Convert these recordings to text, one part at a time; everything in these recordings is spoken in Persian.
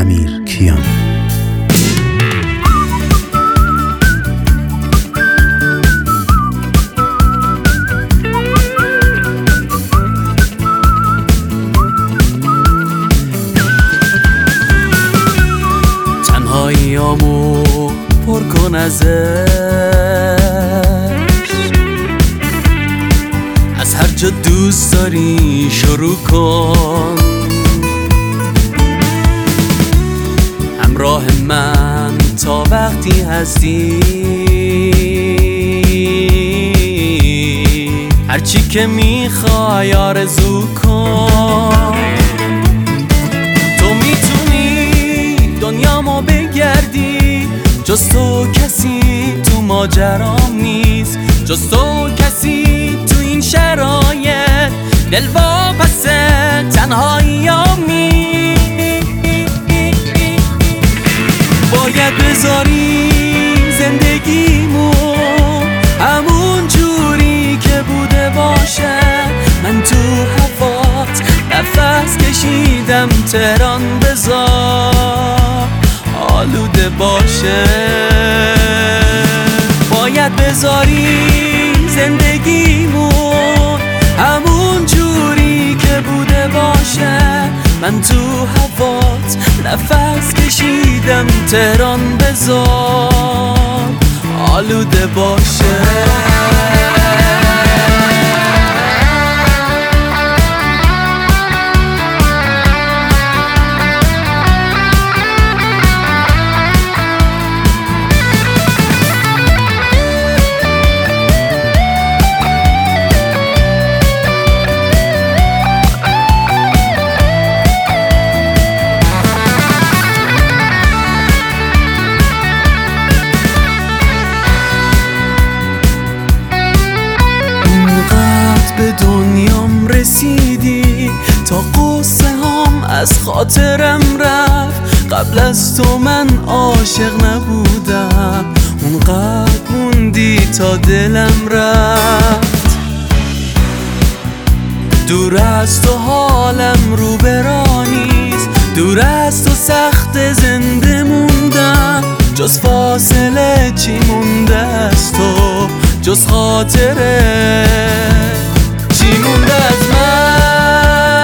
امیرکیان. تنهاییامو پر کن ازش، از هر جا دوست داری شروع کن. همراه من تا وقتی هستی، هرچی که میخوای آرزو کن. تو میتونی دنیامو بگردی، جز تو کسی تو ماجرام نیست، جز تو کسی تو این شرایط دل واپسه تنهاییامی. باید بذاری زندگیمو همون جوری که بوده باشه. من تو هوات نفس کشیدم، تهران بذار آلوده باشه. باید بذاری زندگیمون همون جوری که بوده باشه. من تو هوات نفس کشیدم، تهران بذار آلوده باشه. به دنیام رسیدی تا قصه هم از خاطرم رفت. قبل از تو من عاشق نبودم، اونقدر موندی تا دلم رفت. دور از تو حالم رو برانیست، دور از تو سخت زنده موندم. جز فاصله چی مونده از تو، جز خاطره چی مونده از من؟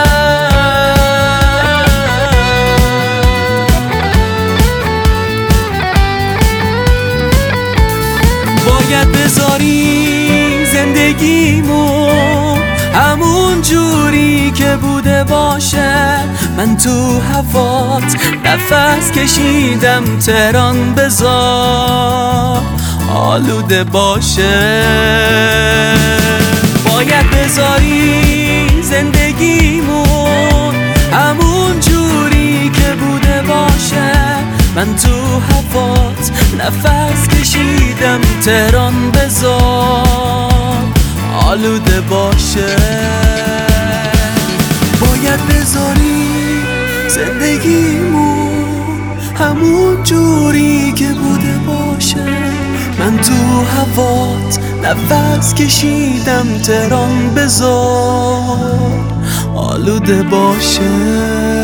باید بذاری زندگیمو همون جوری که بوده باشه. من تو هوات نفس کشیدم، تهران بذار آلوده باشه. باید بذاری زندگیمون همون جوری که بوده باشه. من تو هوات نفس کشیدم، تهران بذار آلوده باشه. باید بذاری زندگیمون همون جوری که بوده باشه. من تو هوات نفس کشیدم، تهران بذار آلوده باشه.